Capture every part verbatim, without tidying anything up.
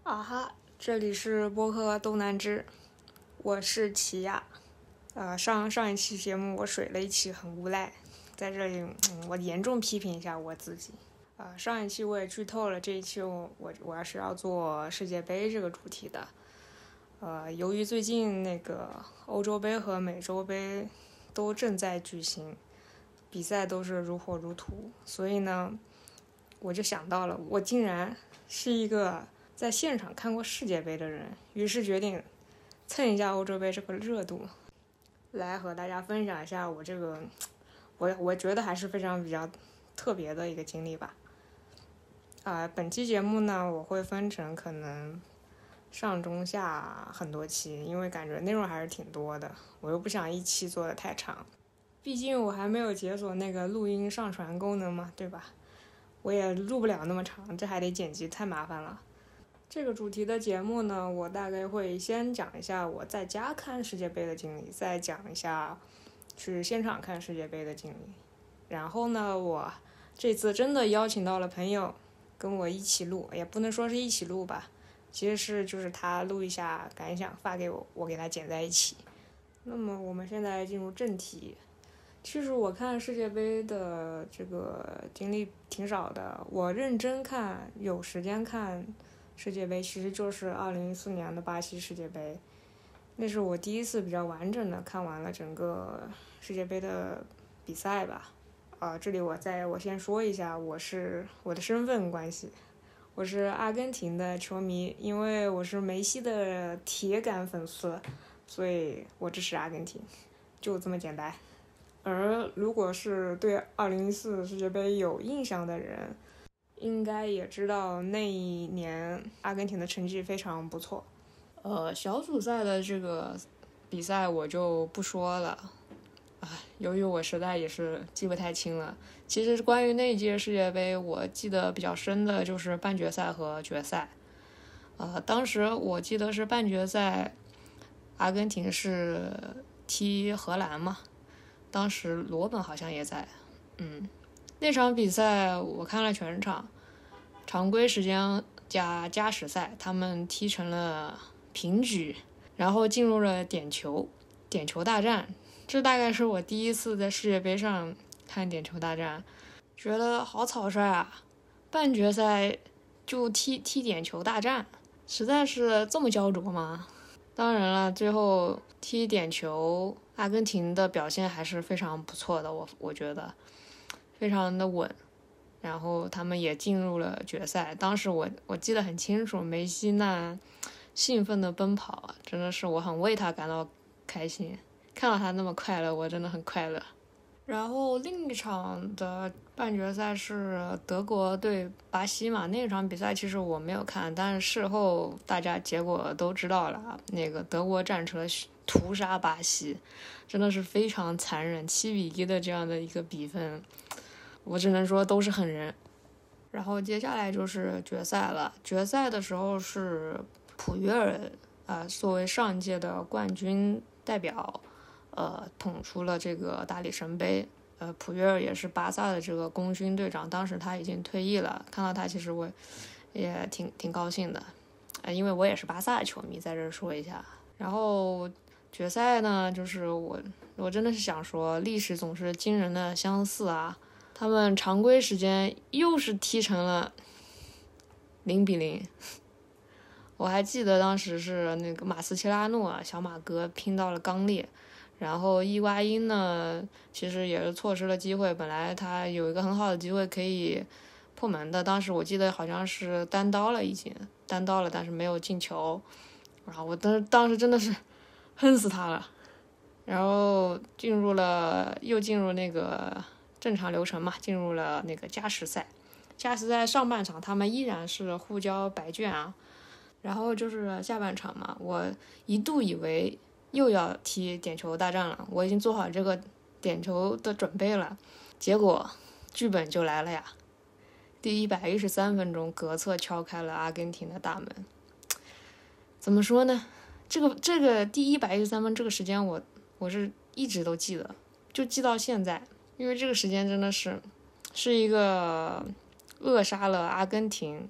啊哈，这里是播客东南枝，我是齐亚。呃，上上一期节目我水了一期，很无赖，在这里、嗯、我严重批评一下我自己。呃，上一期我也剧透了，这一期我我我要是要做世界杯这个主题的。呃，由于最近那个欧洲杯和美洲杯都正在举行，比赛都是如火如荼，所以呢，我就想到了，我竟然是一个在现场看过世界杯的人，于是决定蹭一下欧洲杯这个热度，来和大家分享一下我这个我我觉得还是非常比较特别的一个经历吧。啊、呃，本期节目呢，我会分成可能上中下很多期，因为感觉内容还是挺多的，我又不想一期做的太长，毕竟我还没有解锁那个录音上传功能嘛，对吧？我也录不了那么长，这还得剪辑，太麻烦了。这个主题的节目呢，我大概会先讲一下我在家看世界杯的经历，再讲一下去现场看世界杯的经历。然后呢，我这次真的邀请到了朋友跟我一起录，也不能说是一起录吧，其实是就是他录一下感想发给我，我给他剪在一起。那么我们现在进入正题。其实我看世界杯的这个经历挺少的，我认真看有时间看世界杯其实就是二零一四年的巴西世界杯，那是我第一次比较完整的看完了整个世界杯的比赛吧。啊、呃，这里我再我先说一下，我是我的身份关系，我是阿根廷的球迷，因为我是梅西的铁杆粉丝，所以我支持阿根廷，就这么简单。而如果是对二零一四世界杯有印象的人，应该也知道那一年阿根廷的成绩非常不错。呃，小组赛的这个比赛我就不说了，唉，由于我实在也是记不太清了。其实关于那一届世界杯，我记得比较深的就是半决赛和决赛。呃，当时我记得是半决赛，阿根廷是踢荷兰嘛。当时罗本好像也在，嗯，那场比赛我看了全场，常规时间加加时赛，他们踢成了平局，然后进入了点球，点球大战。这大概是我第一次在世界杯上看点球大战，觉得好草率啊！半决赛就踢踢点球大战，实在是这么焦灼吗？当然了，最后踢点球，阿根廷的表现还是非常不错的，我我觉得非常的稳，然后他们也进入了决赛。当时我我记得很清楚，梅西那兴奋的奔跑，真的是我很为他感到开心，看到他那么快乐，我真的很快乐。然后另一场的半决赛是德国对巴西嘛，那场比赛其实我没有看，但是事后大家结果都知道了，那个德国战车屠杀巴西，真的是非常残忍，七比一的这样的一个比分，我只能说都是狠人。然后接下来就是决赛了，决赛的时候是普约尔啊、呃，作为上一届的冠军代表。呃，捅出了这个大力神杯。呃，普约尔也是巴萨的这个功勋队长，当时他已经退役了。看到他，其实我也挺挺高兴的，呃，因为我也是巴萨的球迷，在这儿说一下。然后决赛呢，就是我我真的是想说，历史总是惊人的相似啊。他们常规时间又是踢成了零比零。我还记得当时是那个马斯切拉诺啊，小马哥拼到了刚烈。然后伊瓜因呢，其实也是错失了机会，本来他有一个很好的机会可以破门的，当时我记得好像是单刀了，已经单刀了，但是没有进球。然后我当时当时真的是恨死他了。然后进入了又进入那个正常流程嘛，进入了那个加时赛。加时赛上半场他们依然是互交白卷啊，然后就是下半场嘛，我一度以为又要踢点球大战了，我已经做好这个点球的准备了，结果剧本就来了呀！第一百一十三分钟，格策敲开了阿根廷的大门。怎么说呢？这个这个第一百一十三分这个时间我，我我是一直都记得，就记到现在，因为这个时间真的是是一个扼杀了阿根廷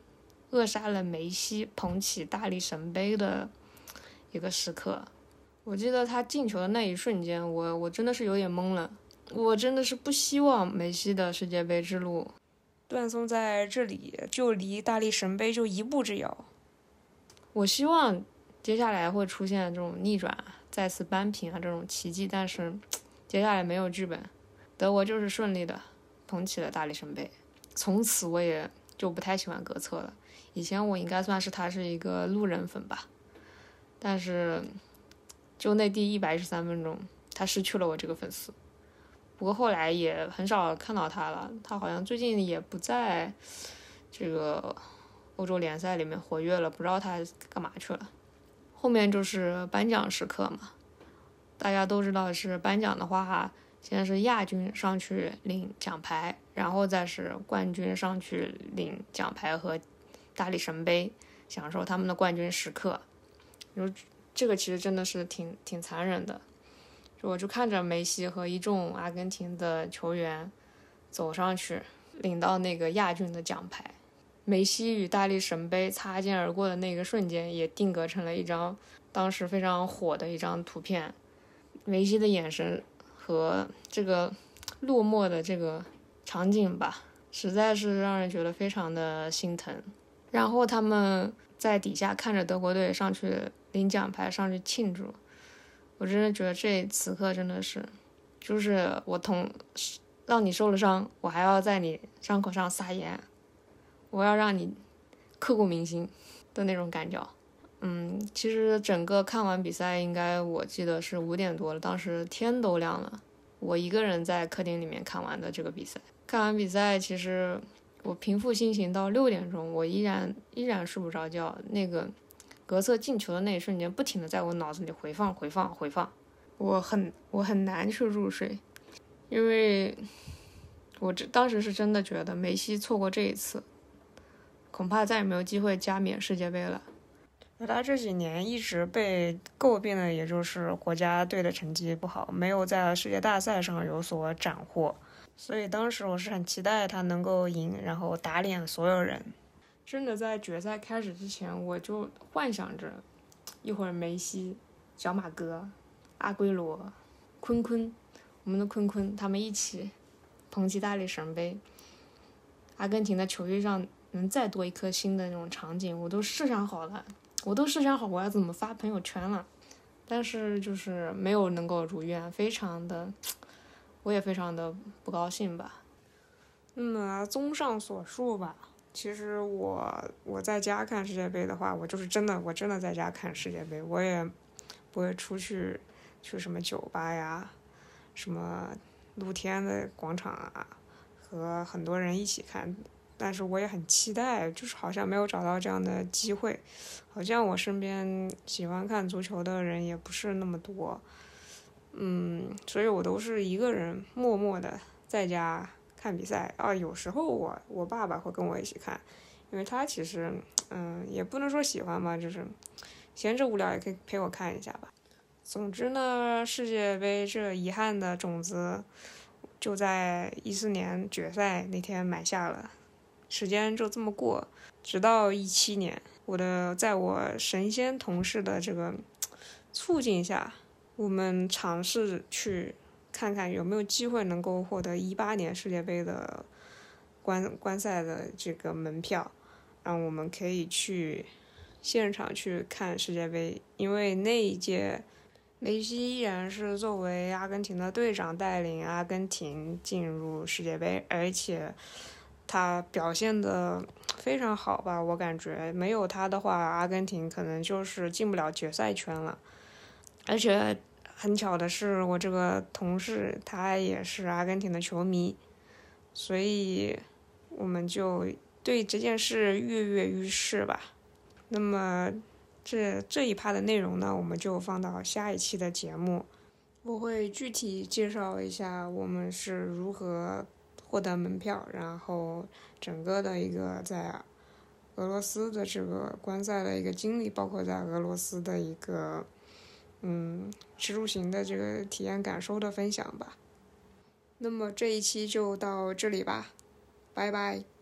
扼杀了梅西捧起大力神杯的一个时刻。我记得他进球的那一瞬间，我我真的是有点懵了。我真的是不希望梅西的世界杯之路断送在这里，就离大力神杯就一步之遥。我希望接下来会出现这种逆转、再次扳平啊这种奇迹，但是接下来没有剧本，德国就是顺利的捧起了大力神杯。从此我也就不太喜欢格策了。以前我应该算是他是一个路人粉吧，但是就那第一百一十三分钟，他失去了我这个粉丝。不过后来也很少看到他了，他好像最近也不在这个欧洲联赛里面活跃了，不知道他干嘛去了。后面就是颁奖时刻嘛，大家都知道是颁奖的话，先是亚军上去领奖牌，然后再是冠军上去领奖牌和大力神杯，享受他们的冠军时刻。就这个其实真的是挺挺残忍的。我就看着梅西和一众阿根廷的球员走上去领到那个亚军的奖牌，梅西与大力神杯擦肩而过的那个瞬间也定格成了一张当时非常火的一张图片。梅西的眼神和这个落寞的这个场景吧，实在是让人觉得非常的心疼。然后他们在底下看着德国队上去领奖牌，上去庆祝，我真的觉得这此刻真的是，就是我同让你受了伤，我还要在你伤口上撒盐，我要让你刻骨铭心的那种感觉。嗯，其实整个看完比赛，应该我记得是五点多了，当时天都亮了，我一个人在客厅里面看完的这个比赛。看完比赛，其实我平复心情到六点钟，我依然依然睡不着觉。那个格策进球的那一瞬间，不停的在我脑子里回放回放回放，我很我很难去入睡，因为我这当时是真的觉得梅西错过这一次，恐怕再也没有机会加冕世界杯了。他这几年一直被诟病的，也就是国家队的成绩不好，没有在世界大赛上有所斩获，所以当时我是很期待他能够赢，然后打脸所有人。真的在决赛开始之前，我就幻想着一会儿梅西、小马哥、阿圭罗、坤坤，我们的坤坤他们一起捧起大力神杯，阿根廷的球衣上能再多一颗星的那种场景，我都设想好了，我都设想好我要怎么发朋友圈了。但是就是没有能够如愿，非常的，我也非常的不高兴吧。那么综上所述吧，其实我我在家看世界杯的话，我就是真的我真的在家看世界杯，我也不会出去去什么酒吧呀，什么露天的广场啊，和很多人一起看。但是我也很期待，就是好像没有找到这样的机会，好像我身边喜欢看足球的人也不是那么多，嗯，所以我都是一个人默默的在家看比赛啊。有时候我我爸爸会跟我一起看，因为他其实嗯也不能说喜欢吧，就是闲着无聊也可以陪我看一下吧。总之呢，世界杯这遗憾的种子就在一四年决赛那天埋下了。时间就这么过，直到一七年，我的在我神仙同事的这个促进下，我们尝试去看看有没有机会能够获得一八年世界杯的观观赛的这个门票，让我们可以去现场去看世界杯。因为那一届梅西依然是作为阿根廷的队长带领阿根廷进入世界杯，而且他表现的非常好吧，我感觉没有他的话，阿根廷可能就是进不了决赛圈了。而且很巧的是，我这个同事他也是阿根廷的球迷，所以我们就对这件事跃跃欲试吧。那么这这一趴的内容呢，我们就放到下一期的节目，我会具体介绍一下我们是如何获得门票，然后整个的一个在俄罗斯的这个观赛的一个经历，包括在俄罗斯的一个嗯吃住行的这个体验感受的分享吧。那么这一期就到这里吧，拜拜。